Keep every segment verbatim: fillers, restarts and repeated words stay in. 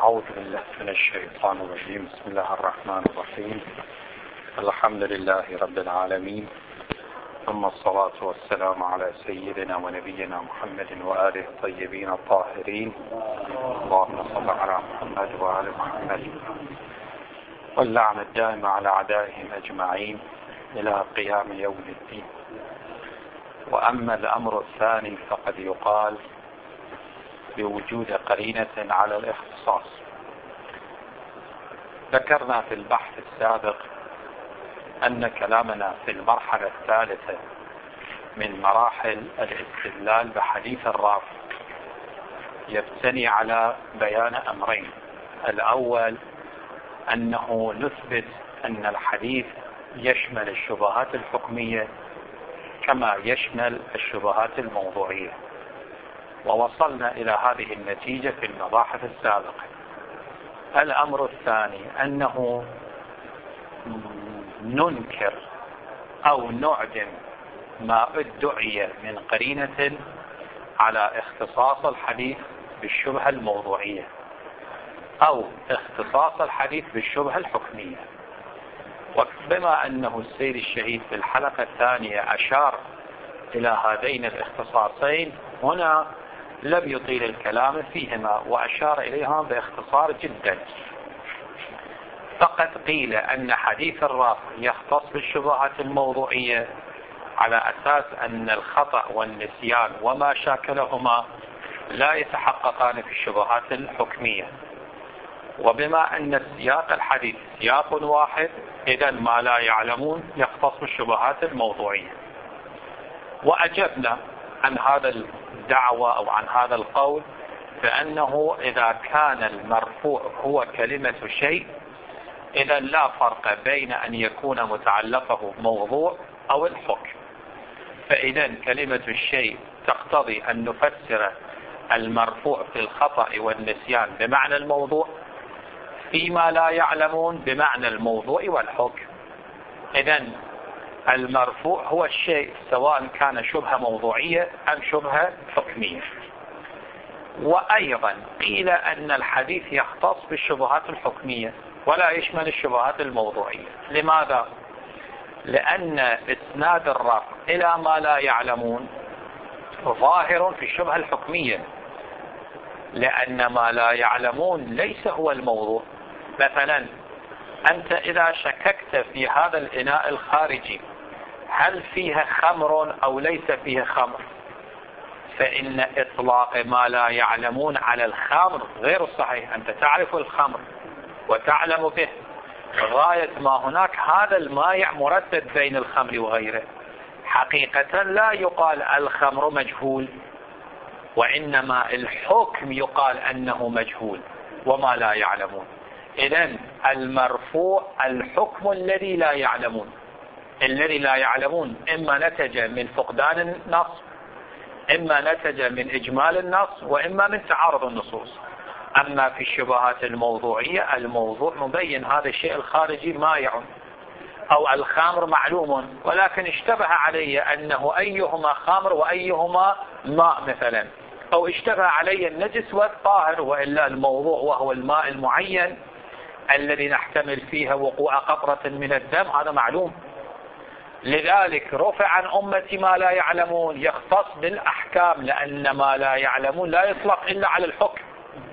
أعوذ بالله من الشيطان الرجيم. بسم الله الرحمن الرحيم. الحمد لله رب العالمين، ثم الصلاة والسلام على سيدنا ونبينا محمد وآله الطيبين الطاهرين. اللهم صل على محمد وآل محمد، واللعنة الدائمة على أعدائهم أجمعين إلى قيام يوم الدين. وأما الأمر الثاني فقد يقال بوجود قرينة على الاختصاص. ذكرنا في البحث السابق أن كلامنا في المرحلة الثالثة من مراحل الاستدلال بحديث الرافع يبتني على بيان أمرين. الأول أنه نثبت أن الحديث يشمل الشبهات الحكمية كما يشمل الشبهات الموضوعية، ووصلنا إلى هذه النتيجة في المباحث السابقة. الأمر الثاني أنه ننكر أو نعدم ما ادعي من قرينة على اختصاص الحديث بالشبهة الموضوعية أو اختصاص الحديث بالشبهة الحكمية. وبما أنه السيد الشهيد في الحلقة الثانية أشار إلى هذين الاختصاصين، هنا لم يطيل الكلام فيهما وأشار إليها باختصار جدا. فقد قيل أن حديث الرافع يختص بالشبهات الموضوعية على أساس أن الخطأ والنسيان وما شاكلهما لا يتحققان في الشبهات الحكمية. وبما أن سياق الحديث سياق واحد، إذن ما لا يعلمون يختص بالشبهات الموضوعية. وأجبنا عن هذا الدعوة أو عن هذا القول بأنه إذا كان المرفوع هو كلمة شيء، إذا لا فرق بين أن يكون متعلقه موضوع أو الحكم. فإذا كلمة الشيء تقتضي أن نفسر المرفوع في الخطأ والنسيان بمعنى الموضوع، فيما لا يعلمون بمعنى الموضوع والحكم. إذا المرفوع هو الشيء سواء كان شبهة موضوعية أم شبهة حكمية. وأيضا قيل أن الحديث يختص بالشبهات الحكمية ولا يشمل الشبهات الموضوعية. لماذا؟ لأن إسناد الرفع إلى ما لا يعلمون ظاهر في الشبهة الحكمية، لأن ما لا يعلمون ليس هو الموضوع. مثلا أنت إذا شككت في هذا الإناء الخارجي هل فيه خمر أو ليس فيه خمر، فإن إطلاق ما لا يعلمون على الخمر غير صحيح. أنت تعرف الخمر وتعلم به، غاية ما هناك هذا المايع مردد بين الخمر وغيره. حقيقة لا يقال الخمر مجهول، وإنما الحكم يقال أنه مجهول وما لا يعلمون. إذن المرفوع الحكم الذي لا يعلمون. الذي لا يعلمون إما نتج من فقدان النص، إما نتج من إجمال النص، وإما من تعارض النصوص. أما في الشبهات الموضوعية الموضوع مبين، هذا الشيء الخارجي مائع، أو الخمر معلوم ولكن اشتبه علي أنه أيهما خمر وأيهما ماء مثلا، أو اشتبه علي النجس والطاهر، وإلا الموضوع وهو الماء المعين الذي نحتمل فيه وقوع قطرة من الدم، هذا معلوم. لذلك رفع عن أمتي ما لا يعلمون يختص بالأحكام، لأن ما لا يعلمون لا يطلق إلا على الحكم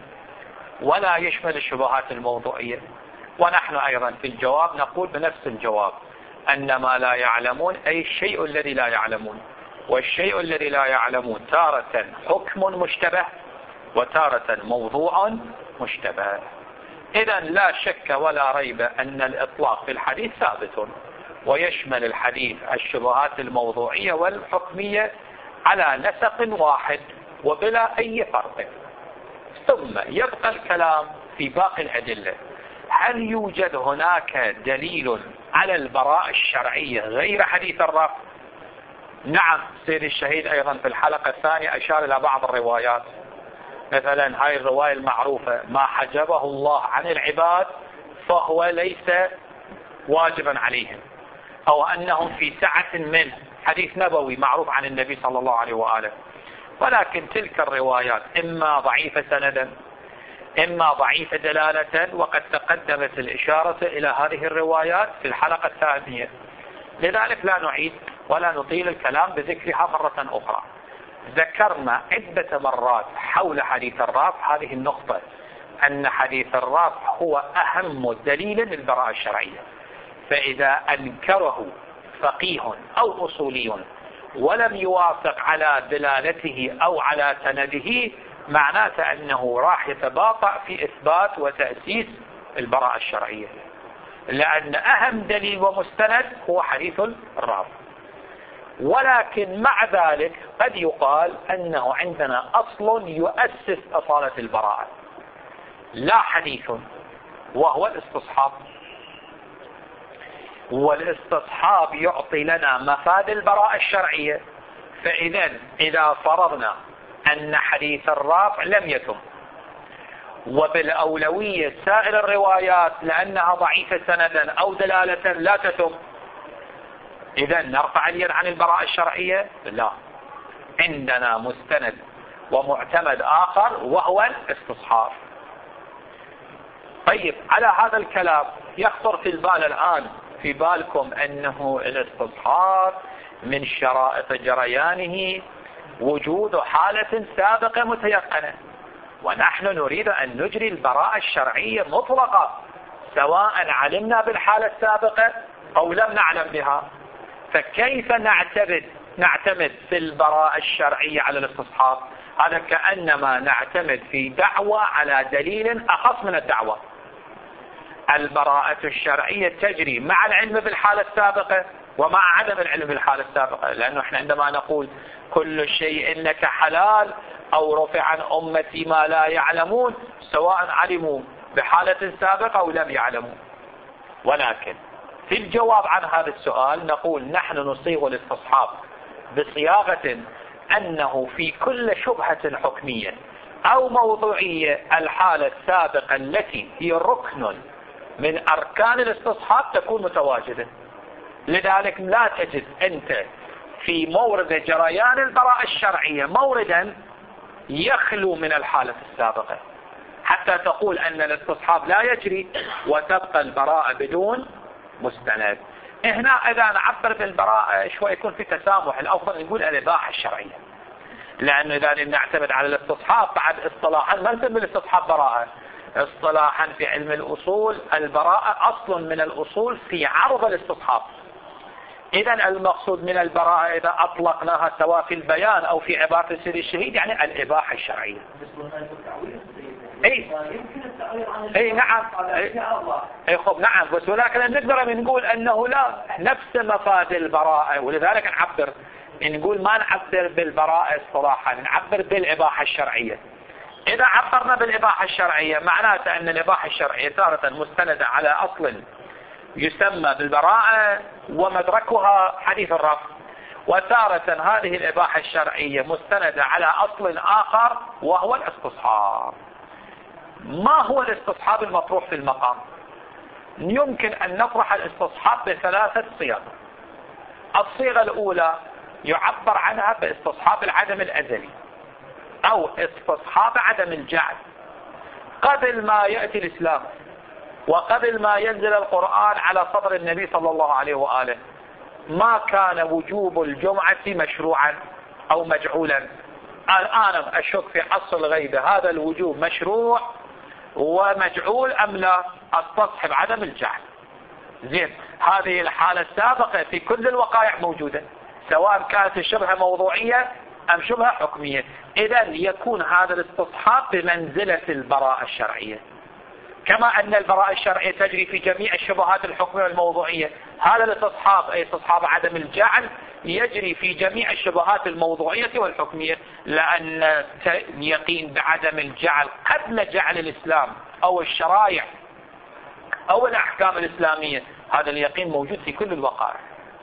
ولا يشمل الشبهات الموضوعية. ونحن أيضا في الجواب نقول بنفس الجواب، أن ما لا يعلمون أي الشيء الذي لا يعلمون، والشيء الذي لا يعلمون تارة حكم مشتبه وتارة موضوع مشتبه. إذن لا شك ولا ريب أن الإطلاق في الحديث ثابت، ويشمل الحديث الشبهات الموضوعية والحكمية على نسق واحد وبلا أي فرق. ثم يبقى الكلام في باقي الأدلة. هل يوجد هناك دليل على البراءة الشرعية غير حديث الرفع؟ نعم، سيد الشهيد أيضا في الحلقة الثانية أشار إلى بعض الروايات. مثلا هاي الرواية المعروفة: ما حجبه الله عن العباد فهو ليس واجبا عليهم، أو أنهم في سعة منه، حديث نبوي معروف عن النبي صلى الله عليه وآله. ولكن تلك الروايات إما ضعيفة سندا، إما ضعيفة دلالة، وقد تقدمت الإشارة إلى هذه الروايات في الحلقة الثانية، لذلك لا نعيد ولا نطيل الكلام بذكرها مرة أخرى. ذكرنا عدة مرات حول حديث الرافع هذه النقطة، أن حديث الرافع هو أهم دليل للبراءة الشرعية، فإذا أنكره فقيه أو أصولي ولم يوافق على دلالته أو على سنده، معناته أنه راح يتباطأ في إثبات وتأسيس البراءة الشرعية، لأن أهم دليل ومستند هو حديث الرافع. ولكن مع ذلك قد يقال أنه عندنا أصل يؤسس أصالة البراءة، لا حديث، وهو الاستصحاب. والاستصحاب يعطي لنا مفاد البراءة الشرعية. فإذا إذا فرضنا أن حديث الرافع لم يتم، وبالأولوية سائر الروايات لأنها ضعيفة سندا أو دلالة لا تتم، إذا نرفع اليد عن البراءة الشرعية؟ لا، عندنا مستند ومعتمد آخر وهو الاستصحاب. طيب، على هذا الكلام يخطر في البال الآن في بالكم أنه الاستصحاب من شرائط جريانه وجود حالة سابقة متيقنة، ونحن نريد أن نجري البراءة الشرعية مطلقة سواء علمنا بالحالة السابقة أو لم نعلم بها. فكيف نعتمد نعتمد في البراءة الشرعية على الاستصحاب؟ هذا كأنما نعتمد في دعوة على دليل أخص من الدعوة. البراءة الشرعية تجري مع العلم بالحالة السابقة ومع عدم العلم بالحالة السابقة، لأنه احنا عندما نقول كل شيء لك حلال أو رفع عن أمتي ما لا يعلمون، سواء علموا بحالة سابقة أو لم يعلموا. ولكن في الجواب عن هذا السؤال نقول نحن نصيغ الاستصحاب بصياغة أنه في كل شبهة حكمية أو موضوعية الحالة السابقة التي هي ركن من أركان الاستصحاب تكون متواجدة. لذلك لا تجد أنت في مورد جريان البراءة الشرعية موردا يخلو من الحالة السابقة حتى تقول أن الاستصحاب لا يجري وتبقى البراءة بدون مستند. هنا إذا نعبر بالبراءة شوي يكون في تسامح، الأفضل نقول الإباحة الشرعية، لأنه إذا نعتمد على الاستصحاب بعد اصطلاحا ما نسمي الاستصحاب براءة. اصطلاحا في علم الأصول البراءة أصل من الأصول في عرض الاستصحاب. إذا المقصود من البراءة إذا أطلقناها سواء في البيان أو في عبارة سيد الشهيد يعني الإباحة الشرعية. اي اي نعم اي خب نعم، بس ولكن نقدر نقول انه لا نفس مفاد البراءة، ولذلك نعبر نقول ما نعبر بالبراءة اصطلاحا، نعبر بالإباحة الشرعية. إذا عبرنا بالإباحة الشرعية معناته أن الإباحة الشرعية تارة مستندة على أصل يسمى بالبراءة ومدركها حديث الرفع، وتارة هذه الإباحة الشرعية مستندة على أصل آخر وهو الاستصحاب. ما هو الاستصحاب المطروح في المقام؟ يمكن أن نطرح الاستصحاب بثلاثة صيغ. الصيغة الأولى يعبر عنها باستصحاب العدم الأزلي أو استصحاب عدم الجعل. قبل ما يأتي الإسلام وقبل ما ينزل القرآن على صدر النبي صلى الله عليه وآله ما كان وجوب الجمعة مشروعا أو مجعولا. الآن أشك في عصر الغيبة هذا الوجوب مشروع ومجعول أم لا؟ استصحب عدم الجعل. زين، هذه الحالة السابقة في كل الوقائع موجودة سواء كانت الشبهة موضوعية أم شبهة حكمية. إذا يكون هذا الاستصحاب بمنزلة البراءة الشرعية، كما أن البراءة الشرعية تجري في جميع الشبهات الحكمية والموضوعية. هذا الاستصحاب أي استصحاب عدم الجعل يجري في جميع الشبهات الموضوعية والحكمية، لأن اليقين بعدم الجعل قبل جعل الإسلام أو الشرائع أو الأحكام الإسلامية هذا اليقين موجود في كل الوقائع.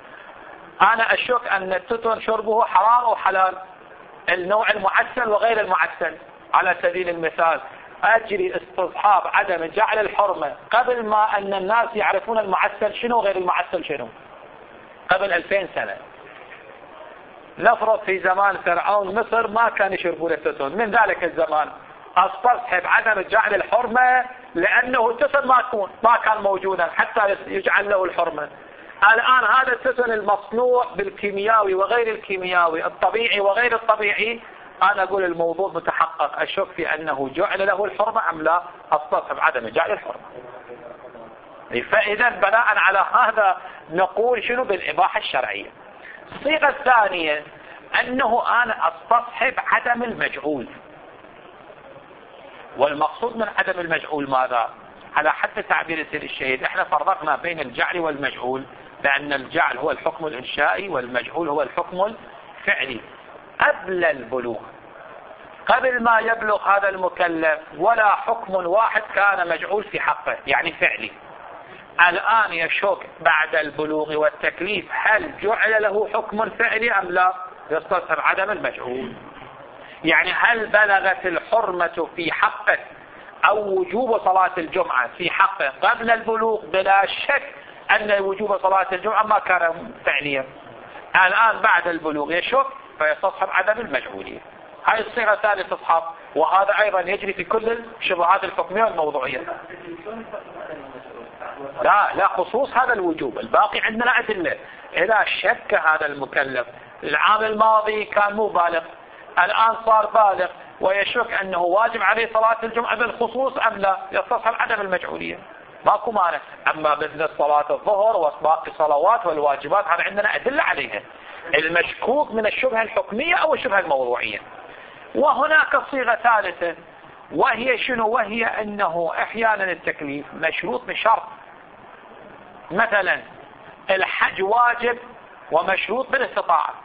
أنا أشك أن التتر شربه حرام أو حلال، النوع المعسل وغير المعسل. على سبيل المثال أجري استصحاب عدم جعل الحرمة قبل ما أن الناس يعرفون المعسل شنو غير المعسل شنو، قبل ألفين سنة. نفرض في زمان فرعون مصر ما كان يشربون التتر، من ذلك الزمان استصحب عدم جعل الحرمة لأنه التسن ما تكون ما كان موجودا حتى يجعل له الحرمة. الآن هذا التسن المصنوع بالكيمياوي وغير الكيمياوي، الطبيعي وغير الطبيعي، أنا أقول الموضوع متحقق، أشك في أنه جعل له الحرمة أم لا، استصحب عدم جعل الحرمة. فإذا بناء على هذا نقول شنو بالإباحة الشرعية. الصيغة الثانية أنه أنا استصحب عدم المجعول، والمقصود من عدم المجعول ماذا؟ على حد تعبير سيد الشهيد احنا فرقنا بين الجعل والمجعول، لأن الجعل هو الحكم الإنشائي والمجعول هو الحكم الفعلي. قبل البلوغ، قبل ما يبلغ هذا المكلف، ولا حكم واحد كان مجعول في حقه يعني فعلي. الآن يشك بعد البلوغ والتكليف هل جعل له حكم فعلي أم لا، يستصحب عدم المجعول. يعني هل بلغت الحرمة في حقه أو وجوب صلاة الجمعة في حقه قبل البلوغ، بلا شك أن وجوب صلاة الجمعة ما كان فعليا. الآن بعد البلوغ يشك فيستصحب عدم المجعولية. هاي الصيغة الثالثة تصحب، وهذا أيضا يجري في كل الشبهات الحكمية والموضوعية. لا لا خصوص هذا الوجوب، الباقي عندنا أدلة. إذا شك هذا المكلف العام الماضي كان مو بالغ، الآن صار بالغ ويشك أنه واجب عليه صلاة الجمعة بالخصوص أم لا، يستصحب عدم المجعولية، ماكو مانع. أما مثل صلاة الظهر وباقي الصلوات والواجبات هذا عندنا أدلة عليها. المشكوك من الشبهة الحكمية أو الشبهة الموضوعية. وهناك صيغة ثالثة وهي شنو؟ وهي أنه أحيانا التكليف مشروط بشرط، مثلا الحج واجب ومشروط بالاستطاعة.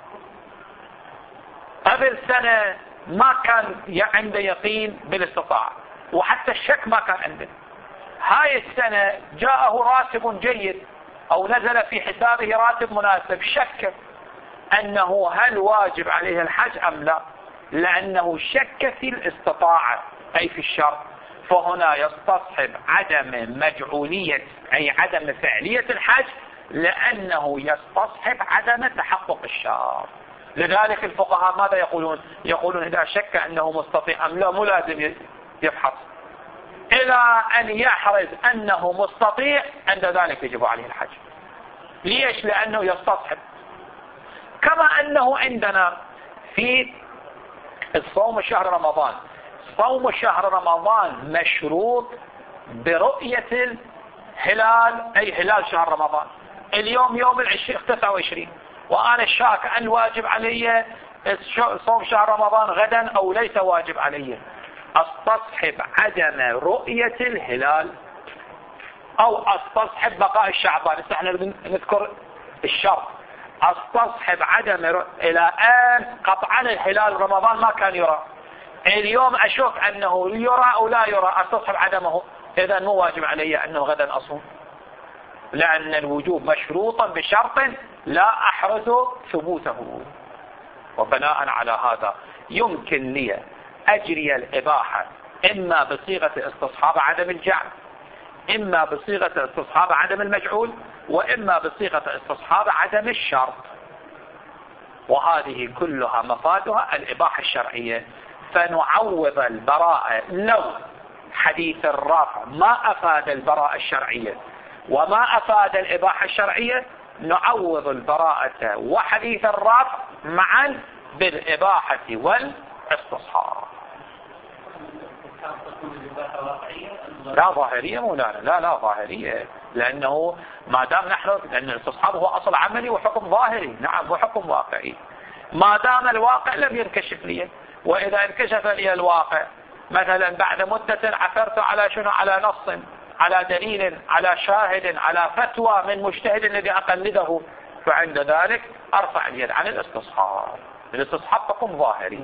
قبل سنة ما كان عنده يقين بالاستطاعة وحتى الشك ما كان عنده، هاي السنة جاءه راتب جيد أو نزل في حسابه راتب مناسب، شك أنه هل واجب عليه الحج أم لا، لأنه شك في الاستطاعة أي في الشرط. فهنا يستصحب عدم مجعولية أي عدم فعلية الحج، لأنه يستصحب عدم تحقق الشرط. لذلك الفقهاء ماذا يقولون؟ يقولون إذا شك أنه مستطيع أم لا مو لازم يفحص، إلى أن يحرز أنه مستطيع عند ذلك يجب عليه الحج. ليش؟ لأنه يستصحب. كما أنه عندنا في الصوم شهر رمضان، صوم شهر رمضان مشروط برؤية الهلال أي هلال شهر رمضان. اليوم يوم العشرين تسعة وعشرين وأنا شاك أن واجب علي صوم شهر رمضان غدا أو ليس واجب علي، استصحب عدم رؤية الهلال أو استصحب بقاء الشعبان. احنا نذكر الشرط، استصحب عدم رؤية إلى آن قطعا الهلال رمضان ما كان يرى، اليوم أشك أنه يرى أو لا يرى، استصحب عدمه، إذا مو واجب علي أنه غدا أصوم، لأن الوجوب مشروطا بشرط لا أحرز ثبوته. وبناء على هذا يمكن لي أجري الإباحة إما بصيغة استصحاب عدم الجعل، إما بصيغة استصحاب عدم المجعول، وإما بصيغة استصحاب عدم الشرط. وهذه كلها مفادها الإباحة الشرعية. فنعوض البراءة لو حديث الرافع ما أفاد البراءة الشرعية وما أفاد الإباحة الشرعية، نعوض البراءة وحديث الرافع معا بالإباحة والاستصحاب. لا ظاهرية مولانا، لا لا ظاهرية، لأنه ما دام نحن لأن الاستصحاب هو أصل عملي وحكم ظاهري، نعم وحكم واقعي، ما دام الواقع لم ينكشف لي. وإذا انكشف لي الواقع مثلا بعد مدة عثرت على شنو؟ على نص، على دليل، على شاهد، على فتوى من مجتهد الذي أقلده، فعند ذلك أرفع اليد عن الاستصحاب. الاستصحاب تكون ظاهري.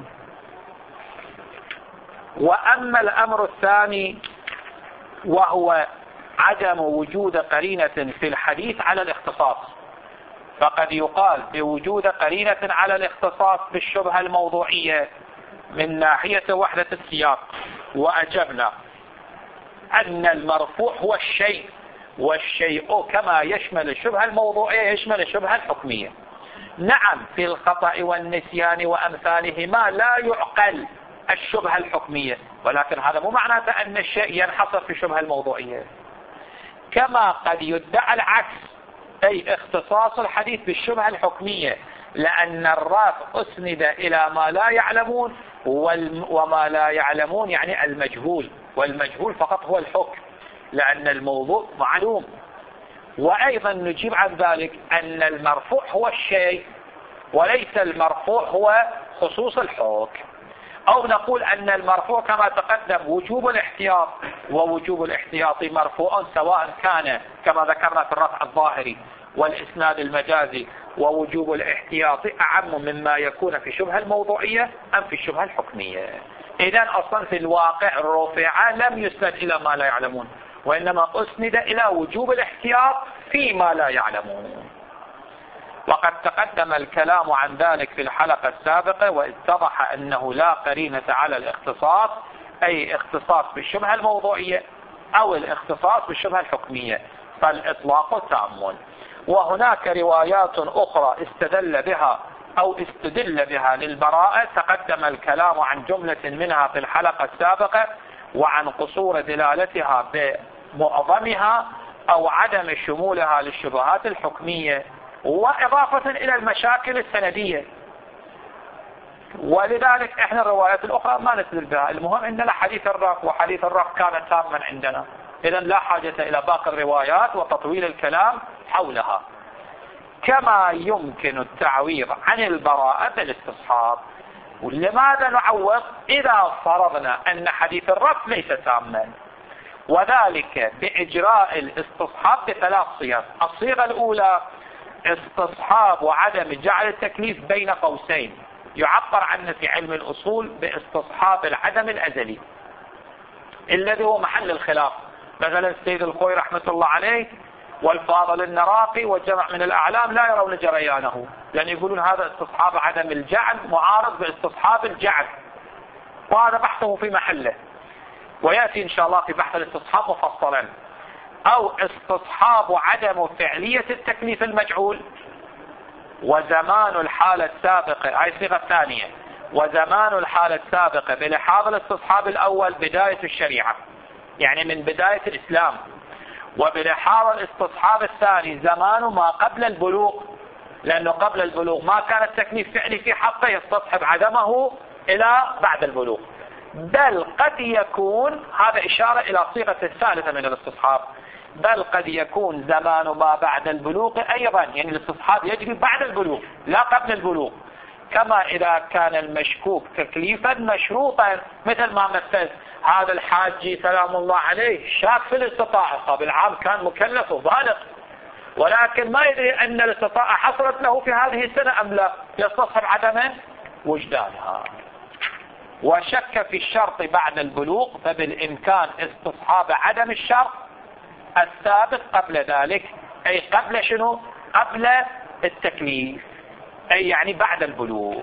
وأما الأمر الثاني وهو عدم وجود قرينة في الحديث على الاختصاص، فقد يقال بوجود قرينة على الاختصاص بالشبهة الموضوعية من ناحية وحدة السياق، وأجبنا أن المرفوع هو الشيء، والشيء كما يشمل الشبهة الموضوعية يشمل الشبهة الحكمية. نعم في الخطأ والنسيان وأمثالهما لا يعقل الشبهة الحكمية، ولكن هذا مو معناته أن الشيء ينحصر في الشبهة الموضوعية. كما قد يدعى العكس، أي اختصاص الحديث بالشبهة الحكمية، لأن الرافع أسند إلى ما لا يعلمون، وما لا يعلمون يعني المجهول، والمجهول فقط هو الحكم، لأن الموضوع معلوم. وأيضا نجيب عن ذلك أن المرفوع هو الشيء، وليس المرفوع هو خصوص الحكم. أو نقول أن المرفوع كما تقدم وجوب الاحتياط، ووجوب الاحتياط مرفوع سواء كان كما ذكرنا في الرفع الظاهري والإسناد المجازي، ووجوب الاحتياط أعم مما يكون في الشبهة الموضوعية أم في الشبهة الحكمية. إذن أصلا في الواقع الرافع لم يسند إلى ما لا يعلمون، وإنما أسند إلى وجوب الاحتياط فيما لا يعلمون. وقد تقدم الكلام عن ذلك في الحلقة السابقة، واتضح أنه لا قرينة على الاختصاص، أي اختصاص بالشبهة الموضوعية أو الاختصاص بالشبهة الحكمية، فالإطلاق تام. وهناك روايات أخرى استدل بها أو استدل بها للبراءة، تقدم الكلام عن جملة منها في الحلقة السابقة، وعن قصور دلالتها بمعظمها أو عدم شمولها للشبهات الحكمية، وإضافة إلى المشاكل السندية. ولذلك إحنا الروايات الأخرى ما نستدل بها، المهم إننا حديث الرفع، وحديث الرفع كان تاما عندنا، إذن لا حاجة إلى باقي الروايات وتطويل الكلام حولها. كما يمكن التعويض عن البراءة بالاستصحاب. ولماذا نعوض إذا فرضنا أن حديث الرفع ليس تاما؟ وذلك بإجراء الاستصحاب بثلاث صيغ. الصيغة الأولى استصحاب وعدم جعل التكليف بين قوسين، يعبر عنه في علم الأصول باستصحاب العدم الأزلي الذي هو محل الخلاف. مثلا السيد الخوي رحمة الله عليه والفاضل النراقي والجمع من الأعلام لا يرون جريانه، لأن يقولون هذا استصحاب عدم الجعل معارض باستصحاب الجعل، وهذا بحثه في محله، ويأتي إن شاء الله في بحث الاستصحاب مفصلا. أو استصحاب عدم فعلية التكليف المجعول، وزمان الحالة السابقة، هاي الصيغة الثانية، وزمان الحالة السابقة بلحاظ الاستصحاب الأول بداية الشريعة، يعني من بداية الإسلام، وبلحاظ الاستصحاب الثاني زمان ما قبل البلوغ، لأنه قبل البلوغ ما كان التكليف فعلي في حقه، يستصحب عدمه إلى بعد البلوغ. بل قد يكون، هذا إشارة إلى صيغة الثالثة من الاستصحاب، بل قد يكون زمان ما بعد البلوغ أيضا، يعني الاستصحاب يجري بعد البلوغ لا قبل البلوغ، كما إذا كان المشكوك تكليفا مشروطا، مثل ما مثل هذا الحاجي سلام الله عليه شاك في الاستطاعة، قبل عام كان مكلف وبالغ، ولكن ما يدري أن الاستطاعة حصلت له في هذه السنة أم لا، يستصحب عدم وجدانها. وشك في الشرط بعد البلوغ، فبالإمكان استصحاب عدم الشرط الثابت قبل ذلك، أي قبل شنو؟ قبل التكليف، أي يعني بعد البلوغ.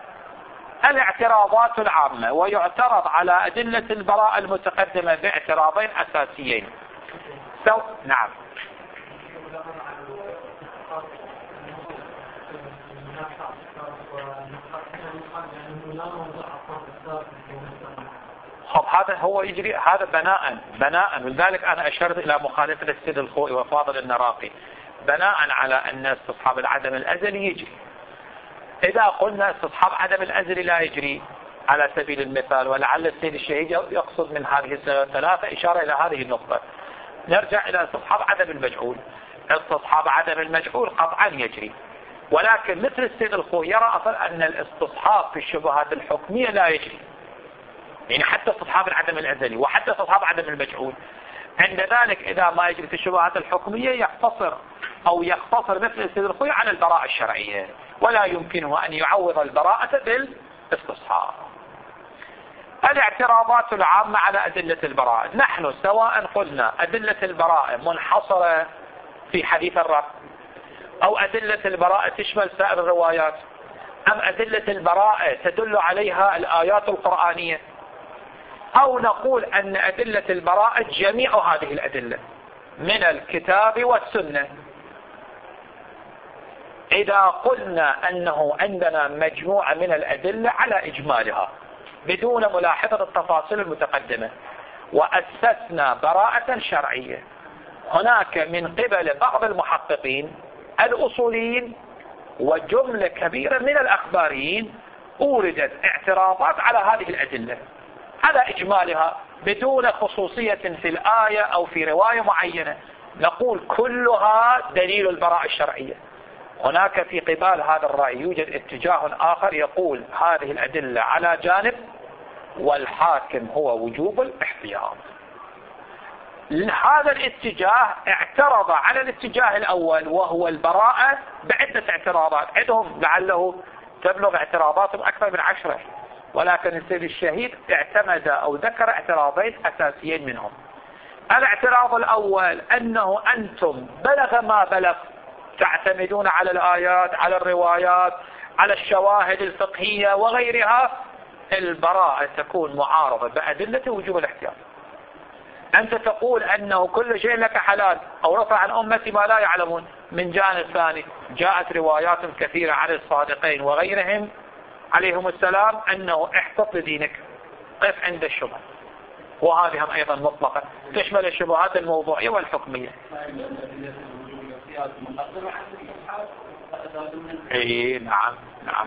الاعتراضات العامة، ويعترض على أدلة البراءة المتقدمة باعتراضين أساسيين. سو... نعم. خب هذا هو يجري، هذا بناء بناء ولذلك أنا أشرت إلى مخالفة السيد الخوئي وفاضل النراقي، بناء على أن استصحاب العدم الأزلي يجري. إذا قلنا استصحاب عدم الأزلي لا يجري على سبيل المثال، ولعل السيد الشهيد يقصد من هذه الثلاثة إشارة إلى هذه النقطة، نرجع إلى استصحاب عدم المجهول. استصحاب عدم المجهول قطعا يجري، ولكن مثل السيد الخوئي يرى أصلا أن الاستصحاب في الشبهات الحكمية لا يجري، يعني حتى استصحاب العدم الأزلي وحتى استصحاب عدم المجهول. عند ذلك إذا ما يجري في الشبهات الحكمية يقتصر أو يقتصر مثل السيد الخوئي على البراءة الشرعية، ولا يمكنه أن يعوض البراءة بالاستصحاب. الاعتراضات العامة على أدلة البراءة، نحن سواء قلنا أدلة البراءة منحصرة في حديث الرب، أو أدلة البراءة تشمل سائر الروايات، أم أدلة البراءة تدل عليها الآيات القرآنية، أو نقول أن أدلة البراءة جميع هذه الأدلة من الكتاب والسنة. إذا قلنا أنه عندنا مجموعة من الأدلة على إجمالها، بدون ملاحظة التفاصيل المتقدمة، وأسسنا براءة شرعية. هناك من قبل بعض المحققين الأصوليين وجملة كبيرة من الأخباريين أوردت اعتراضات على هذه الأدلة على إجمالها بدون خصوصية في الآية أو في رواية معينة. نقول كلها دليل البراءة الشرعية. هناك في قبال هذا الرأي يوجد اتجاه آخر يقول هذه الأدلة على جانب والحاكم هو وجوب الاحتياط. هذا الاتجاه اعترض على الاتجاه الأول وهو البراءة بعدة اعتراضات، عندهم لعله تبلغ اعتراضاتهم أكثر من عشرة، ولكن السيد الشهيد اعتمد أو ذكر اعتراضين أساسيين منهم. الاعتراض الأول أنه أنتم بلغ ما بلغ تعتمدون على الآيات، على الروايات، على الشواهد الفقهية وغيرها، البراءة تكون معارضة بأدلة وجوب الاحتياط. أنت تقول أنه كل شيء لك حلال أو رفع عن أمتي ما لا يعلمون. من جانب ثاني جاءت روايات كثيرة عن الصادقين وغيرهم عليهم السلام أنه احتط لدينك، قف عند الشبهة، وهذه هم أيضا مطلقة تشمل الشبهات الموضوعية والحكمية. اي نعم نعم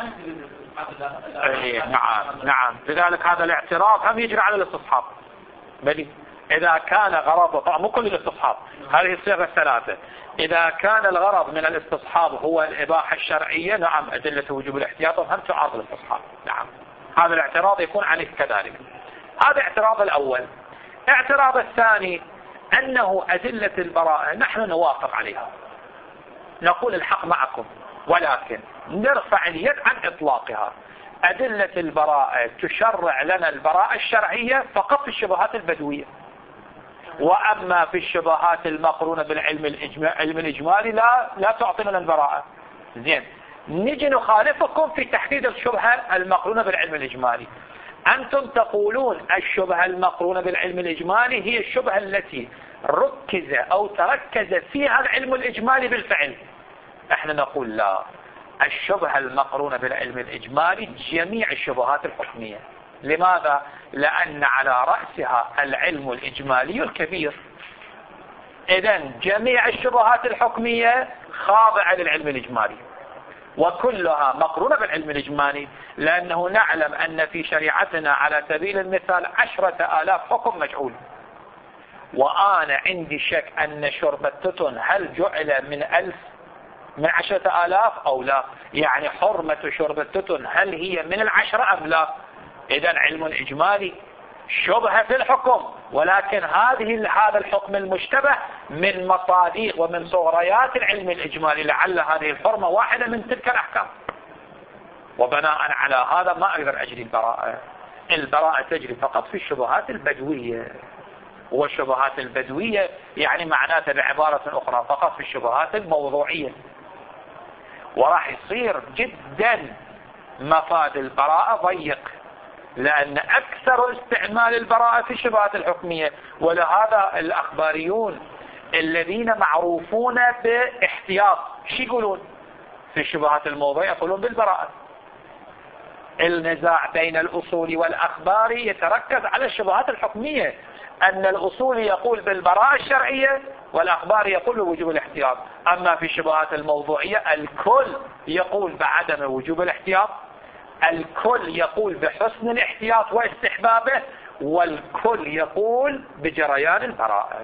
اي نعم نعم لذلك هذا الاعتراض هم يجري على الاستصحاب. بل إذا كان غرض، طبعا مو كل الاستصحاب، هذه الصيغة الثلاثة، إذا كان الغرض من الاستصحاب هو الإباحة الشرعية، نعم أدلة وجوب الاحتياط هم تعارض الاستصحاب. نعم هذا الاعتراض يكون عليه كذلك. هذا اعتراض الأول. اعتراض الثاني أنه أدلة البراءة نحن نوافق عليها، نقول الحق معكم، ولكن نرفع اليد عن إطلاقها. أدلة البراءة تشرع لنا البراءة الشرعية فقط في الشبهات البدوية، وأما في الشبهات المقرونة بالعلم الإجمالي الإجمالي لا لا تعطي لنا البراءة. زين، نجي نخالفكم في تحديد الشبهة المقرونة بالعلم الإجمالي. أنتم تقولون الشبهة المقرونة بالعلم الإجمالي هي الشبهة التي ركز أو تركز فيها العلم الإجمالي بالفعل. احنا نقول لا، الشبهة المقرونة بالعلم الإجمالي جميع الشبهات الحكمية. لماذا؟ لأن على رأسها العلم الإجمالي الكبير. إذن جميع الشبهات الحكمية خاضعة للعلم الإجمالي وكلها مقرونة بالعلم الإجمالي، لأنه نعلم أن في شريعتنا على سبيل المثال عشرة آلاف حكم مجعول. وأنا عندي شك أن شرب التتن هل جعل من ألف من عشرة آلاف أو لا، يعني حرمة شرب التتن هل هي من العشرة أم لا. إذن علم إجمالي شبهة في الحكم، ولكن هذه هذا الحكم المشتبه من مصاديق ومن صغريات العلم الإجمالي، لعل هذه الحرمة واحدة من تلك الأحكام. وبناء على هذا ما أقدر أجري البراءة. البراءة تجري فقط في الشبهات البدوية، والشبهات البدوية يعني معناتها بعبارة أخرى فقط في الشبهات الموضوعية. وراح يصير جدا مفاد البراءة ضيق، لأن أكثر استعمال البراءة في الشبهات الحكمية. ولهذا الأخباريون الذين معروفون باحتياط شو يقولون في الشبهات الموضوعية؟ يقولون بالبراءة. النزاع بين الأصول والأخبار يتركز على الشبهات الحكمية، أن الأصول يقول بالبراءة الشرعية والأخبار يقول بوجوب الاحتياط. أما في الشبهات الموضوعية الكل يقول بعدم وجوب الاحتياط، الكل يقول بحسن الاحتياط واستحبابه، والكل يقول بجريان البراءة.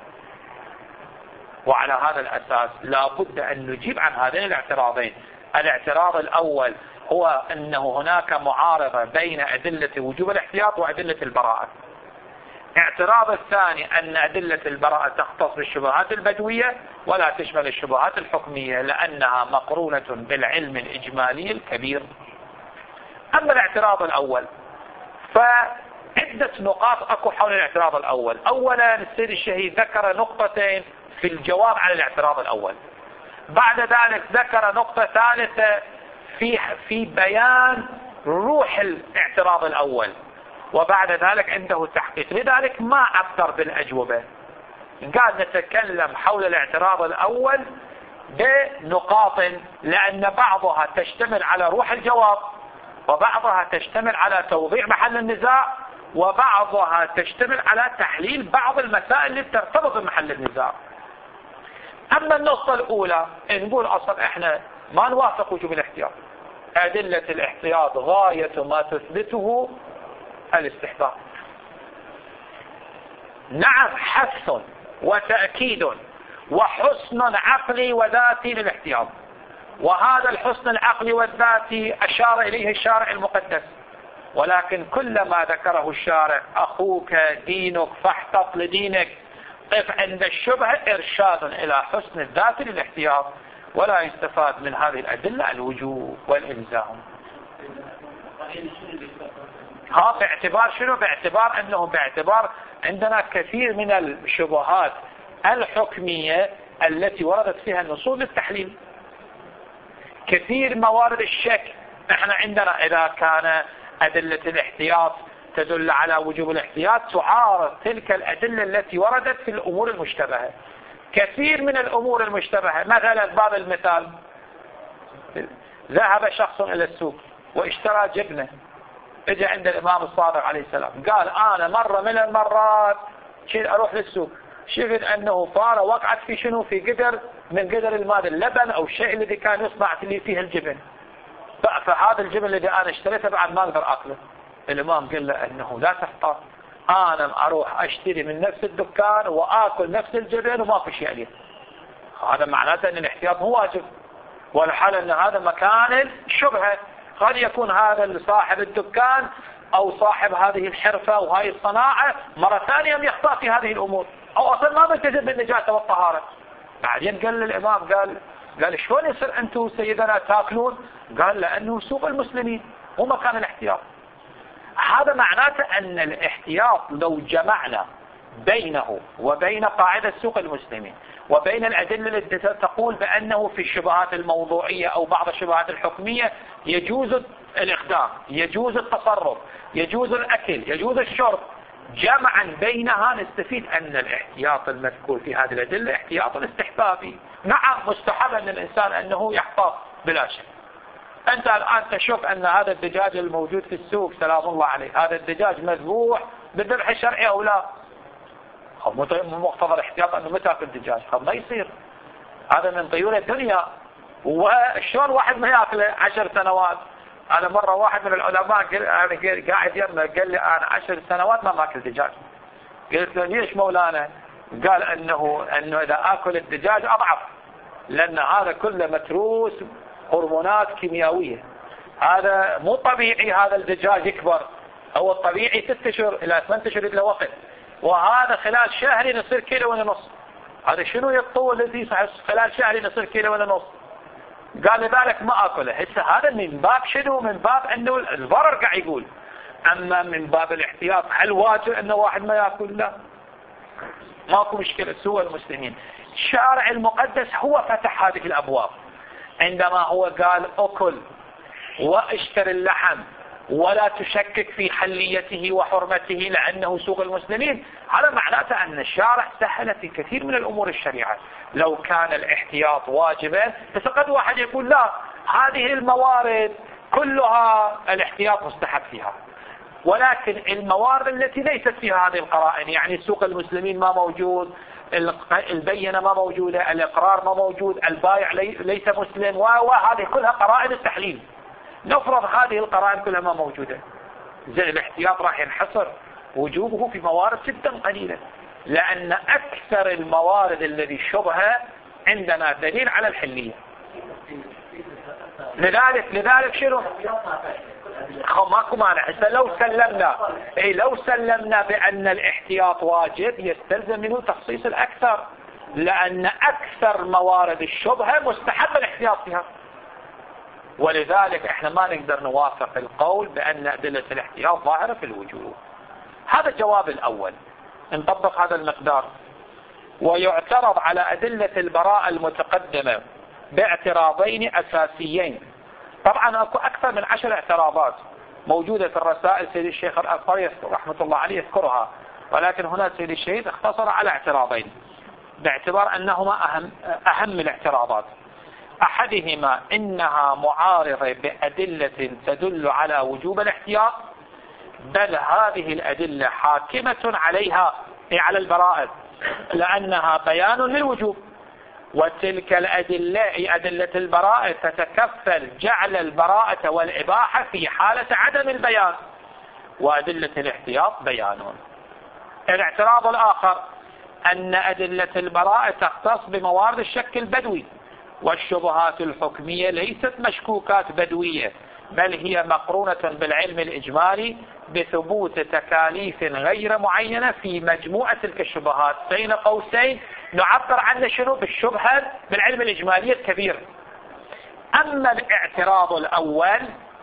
وعلى هذا الأساس لا بد أن نجيب عن هذين الاعتراضين. الاعتراض الأول هو أنه هناك معارضة بين أدلة وجوب الاحتياط وأدلة البراءة. اعتراض الثاني أن أدلة البراءة تختص بالشبهات البدوية ولا تشمل الشبهات الحكمية لأنها مقرونة بالعلم الإجمالي الكبير. أما الاعتراض الأول فعدة نقاط أكو حول الاعتراض الأول. أولا السيد الشهيد ذكر نقطتين في الجواب على الاعتراض الأول، بعد ذلك ذكر نقطة ثالثة في في بيان روح الاعتراض الأول، وبعد ذلك عنده تحقيق. لذلك ما أكثر بالأجوبة، قاعد نتكلم حول الاعتراض الأول بنقاط لأن بعضها تشتمل على روح الجواب وبعضها تشتمل على توضيح محل النزاع، وبعضها تشتمل على تحليل بعض المسائل اللي ترتبط بمحل النزاع. أما النقطة الأولى نقول أصلا إحنا ما نوافق وجوب الاحتياط، أدلة الاحتياط غاية ما تثبته الاستحباب. نعم حث وتأكيد وحسن عقلي وذاتي للاحتياط، وهذا الحسن العقلي والذاتي أشار إليه الشارع المقدس، ولكن كل ما ذكره الشارع أخوك دينك فاحتط لدينك، قف عند الشبهة إرشاد إلى حسن الذات للاحتياط، ولا يستفاد من هذه الأدلة الوجوب والإلزام. ها باعتبار شنو؟ باعتبار أنه باعتبار عندنا كثير من الشبهات الحكمية التي وردت فيها النصوص للتحليل، كثير موارد الشك. احنا عندنا إذا كان أدلة الاحتياط تدل على وجوب الاحتياط تعارض تلك الأدلة التي وردت في الأمور المشتبهة. كثير من الأمور المشتبهة، مثلا باب المثال، ذهب شخص إلى السوق واشترى جبنة، اجى عند الإمام الصادق عليه السلام قال أنا مرة من المرات أروح للسوق شفت أنه فارة وقعت في شنو؟ في قدر من قدر الماء اللبن أو الشيء الذي كان يصنع اللي فيه الجبن، فهذا الجبن الذي أنا اشتريته بعد ما أقدر أكله. الإمام قال له أنه لا تحتاط، أنا أروح أشتري من نفس الدكان وآكل نفس الجبن وما في شيء عليه. هذا معناته أن الاحتياط هو واجب، والحال أن هذا مكان الشبهة. قد يكون هذا صاحب الدكان أو صاحب هذه الحرفة وهذه الصناعة مرة ثانية يخطأ في هذه الأمور، أو أصلا ما ملتزم بالنجاسة والطهارة. بعدين قال للإمام قال قال شلون يصير أنتم سيدنا تاكلون؟ قال لأنه سوق المسلمين هو مكان الاحتياط. هذا معناته أن الاحتياط لو جمعنا بينه وبين قاعدة سوق المسلمين وبين الأدلة التي تقول بأنه في الشبهات الموضوعية أو بعض الشبهات الحكمية يجوز الإقدام، يجوز التصرف، يجوز الأكل، يجوز الشرب، جمعا بينها نستفيد أن الاحتياط المذكور في هذه الأدلة احتياط استحبابي. نعم مستحب أن الإنسان أنه يحتاط بلا شك. أنت الآن تشوف أن هذا الدجاج الموجود في السوق سلام الله عليه، هذا الدجاج مذبوح بالذبح الشرعي أو لا؟ مقتضى الاحتياط أنه متى في الدجاج ما يصير، هذا من طيور الدنيا. وشلون واحد ما يأكله عشر سنوات؟ أنا مرة واحد من العلماء قاعد يمه قال لي أنا عشر سنوات ما ماكل دجاج. قلت له ليش مولانا؟ قال أنه أنه إذا أكل الدجاج أضعف، لأن هذا كله متروس هرمونات كيميائية، هذا مو طبيعي. هذا الدجاج يكبر، هو الطبيعي ست اشهر إلى ثمان اشهر له وقت، وهذا خلال شهر يصير كيلو ونص. هذا شنو يطول الذي خلال شهر يصير كيلو ونص؟ قال لذلك ما أكله. هسه هذا من باب شنو؟ من باب أنه الضرر قاعد يقول. أما من باب الاحتياط هل واجب أنه واحد ما يأكل؟ لا، ماكو مشكلة. سوى المسلمين الشارع المقدس هو فتح هذه الأبواب عندما هو قال أكل واشتري اللحم ولا تشكك في حليته وحرمته لأنه سوق المسلمين. هذا معناته أن الشارع سهل في كثير من الأمور الشريعة. لو كان الاحتياط واجبا بس قد واحد يقول لا، هذه الموارد كلها الاحتياط مستحب فيها، ولكن الموارد التي ليست فيها هذه القرائن، يعني سوق المسلمين ما موجود، البينة ما موجودة، الإقرار ما موجود، البائع ليس مسلم، وهذه كلها قرائن التحليل. نفرض هذه القرائن كلها ما موجودة، زي الاحتياط راح ينحصر وجوبه في موارد جدا قليلة، لأن أكثر الموارد الذي شبهة عندنا دليل على الحلية. لذلك لذلك شنو؟ ماكو مانع. لو سلمنا اي لو سلمنا بأن الاحتياط واجب يستلزم منه تخصيص الأكثر، لأن أكثر موارد الشبهة مستحب الاحتياط فيها. ولذلك احنا ما نقدر نوافق القول بأن أدلة الاحتياط ظاهرة في الوجوب. هذا الجواب الأول. نطبق هذا المقدار. ويعترض على أدلة البراءة المتقدمة باعتراضين أساسيين. طبعا أكو أكثر من عشر اعتراضات موجودة في الرسائل، سيد الشيخ الأنصاري رحمة الله عليه يذكرها، ولكن هنا سيد الشهيد اختصر على اعتراضين باعتبار أنهما أهم, أهم الاعتراضات. أحدهما إنها معارضة بأدلة تدل على وجوب الاحتياط، بل هذه الأدلة حاكمة عليها، أي على البراءة، لأنها بيان للوجوب، وتلك الأدلة أي أدلة البراءة تتكفل جعل البراءة والإباحة في حالة عدم البيان، وأدلة الاحتياط بيان. الاعتراض الآخر أن أدلة البراءة تختص بموارد الشك البدوي، والشبهات الحكمية ليست مشكوكات بدوية، بل هي مقرونة بالعلم الإجمالي بثبوت تكاليف غير معينة في مجموعة تلك الشبهات. بين قوسين نعبر عنها شنو؟ بالشبهة بالعلم الإجمالي الكبير. أما الاعتراض الأول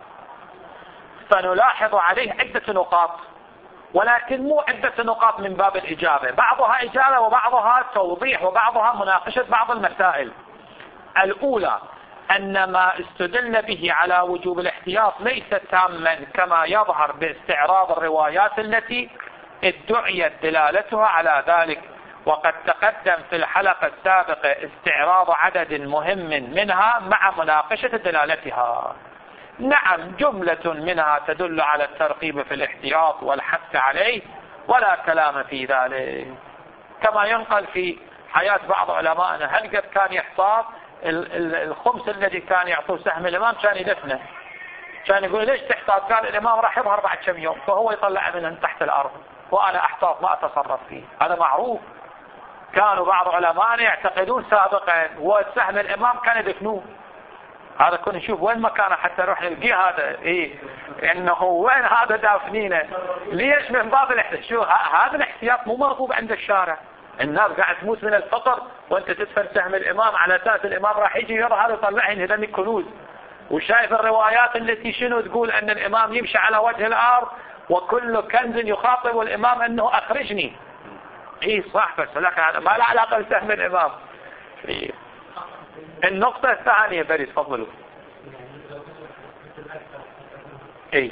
فنلاحظ عليه عدة نقاط، ولكن مو عدة نقاط من باب الإجابة، بعضها إجابة وبعضها توضيح وبعضها مناقشة بعض المسائل. الأولى أن ما استدل به على وجوب الاحتياط ليس تاما كما يظهر باستعراض الروايات التي ادعيت دلالتها على ذلك، وقد تقدم في الحلقة السابقة استعراض عدد مهم منها مع مناقشة دلالتها. نعم، جملة منها تدل على الترغيب في الاحتياط والحث عليه، ولا كلام في ذلك، كما ينقل في حياة بعض علمائنا هل قد كان يحتاط الخمس الذي كان يعطوه سهم الإمام كان يدفنه، كان يقول ليش تحتاط؟ قال الإمام راح يظهر بعد كم يوم، فهو يطلع منه تحت الأرض وأنا أحتاط ما أتصرف فيه. هذا معروف، كانوا بعض علمائنا يعتقدون سابقا والسهم الإمام كان يدفنوه. هذا كنا نشوف وين مكانه حتى نروح نلقيه، هذا إيه إنه وين هذا دافنينه. ليش؟ من باب الاحتياط. شو هذا الاحتياط مو مرغوب عند الشارع، الناس قاعد تموت من الفقر وانت تدفن سهم الامام على اساس الامام راح يجي يرى هذا يطلع لي هذني الكنوز، وشايف الروايات التي شنو تقول ان الامام يمشي على وجه الارض وكل كنز يخاطب الامام انه اخرجني. اي صح، بس لك هذا ما له علاقه بسهم الامام. إيه. النقطه الثانيه بري تفضلوا. اي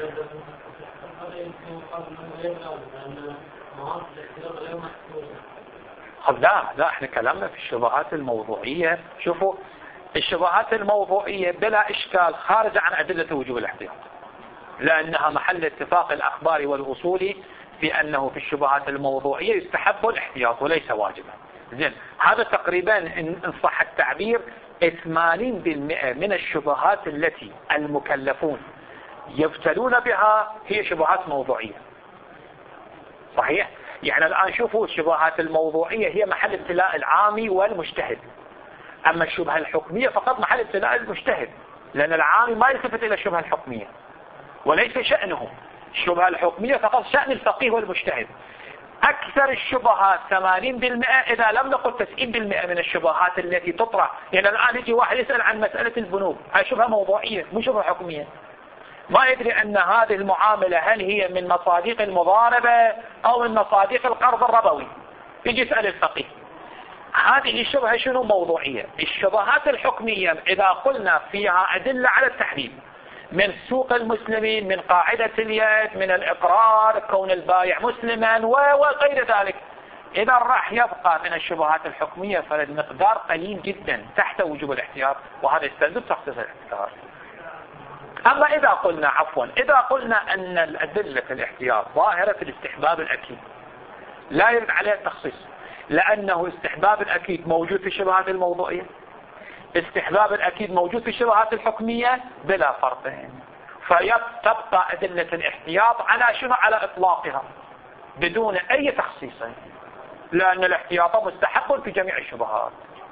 لا لا احنا كلامنا في الشبهات الموضوعية. شوفوا الشبهات الموضوعية بلا اشكال خارجة عن ادلة وجوب الاحتياط، لانها محل اتفاق الاخباري والاصولي في انه في الشبهات الموضوعية يستحب الاحتياط وليس واجبا. زين، هذا تقريبا ان صح التعبير ثمانين بالمئة من الشبهات التي المكلفون يبتلون بها هي شبهات موضوعية. صحيح؟ يعني الآن شوفوا الشبهات الموضوعية هي محل ابتلاء العامي والمجتهد، أما الشبهة الحكمية فقط محل ابتلاء المجتهد، لأن العامي ما يلتفت إلى الشبهة الحكمية وليس شأنه. الشبهة الحكمية فقط شأن الفقيه والمجتهد. أكثر الشبهات ثمانين بالمئة إذا لم نقل تسعين بالمئة من الشبهات التي تطرح. يعني الآن يجي واحد يسأل عن مسألة البنوك، هاي شبهة موضوعية مو شبهة حكمية، ما يدري أن هذه المعاملة هل هي من مصادق المضاربة أو من مصادق القرض الربوي، يجي يسأل الفقيه. هذه الشبهة شنو؟ موضوعية. الشبهات الحكمية إذا قلنا فيها أدلة على التحريم من سوق المسلمين، من قاعدة اليد، من الإقرار، كون البائع مسلما وغير ذلك، إذا راح يبقى من الشبهات الحكمية فالمقدار قليل جدا تحت وجوب الاحتياط، وهذا يستلزم تخصيص الاحتياط. أما إذا قلنا عفوا إذا قلنا أن الأدلة في الاحتياط ظاهرة في الاستحباب الأكيد لا يرد عليها التخصيص، لأنه استحباب الأكيد موجود في الشبهات الموضوعية، استحباب الأكيد موجود في الشبهات الحكمية بلا فرق، فتبقى أدلة الاحتياط على شنو؟ على إطلاقها بدون أي تخصيص، لأن الاحتياط مستحق في جميع الشبهات.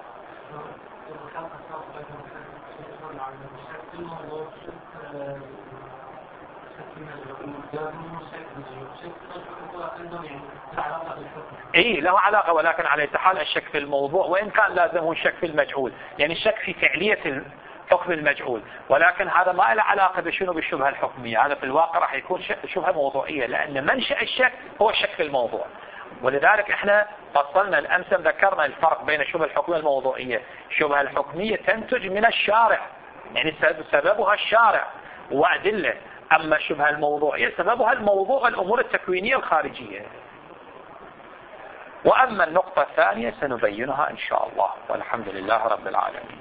اي له علاقة، ولكن على حال الشك في الموضوع وإن كان لازم هو الشك في المجهول، يعني الشك في فعلية الحكم المجهول، ولكن هذا ما له علاقة بشنو بالشبهة الحكمية. هذا في الواقع راح يكون شبهة موضوعية، لأن منشأ الشك هو الشك في الموضوع. ولذلك احنا فصلنا الأمس ذكرنا الفرق بين الشبهة الحكمية والموضوعية. الشبهة الحكمية تنتج من الشارع، يعني سببها الشارع وأدلة، أما الشبهة الموضوعية سببها الموضوع الأمور التكوينية الخارجية. وأما النقطة الثانية سنبينها إن شاء الله، والحمد لله رب العالمين.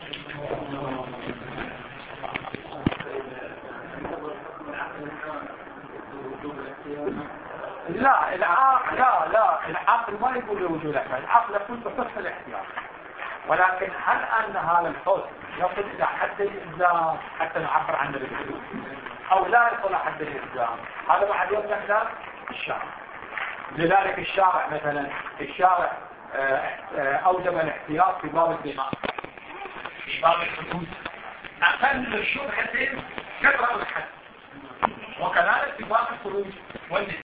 لا العقل لا لا العقل ما يقول وجود الأحكام، العقل يقول بحسن الاحتياط، ولكن هل أن هذا الحسن يصل إلى حد الإلزام حتى نعبر عنه بالحدود أو لا يصل حد الإلزام؟ هذا بعد يرجع الشارع. لذلك الشارع مثلا الشارع أوجب الاحتياط في باب الدماء، في باب الحدود، أقل الشبهة كثرة الحد، وكذلك في باب الخروج والنساء.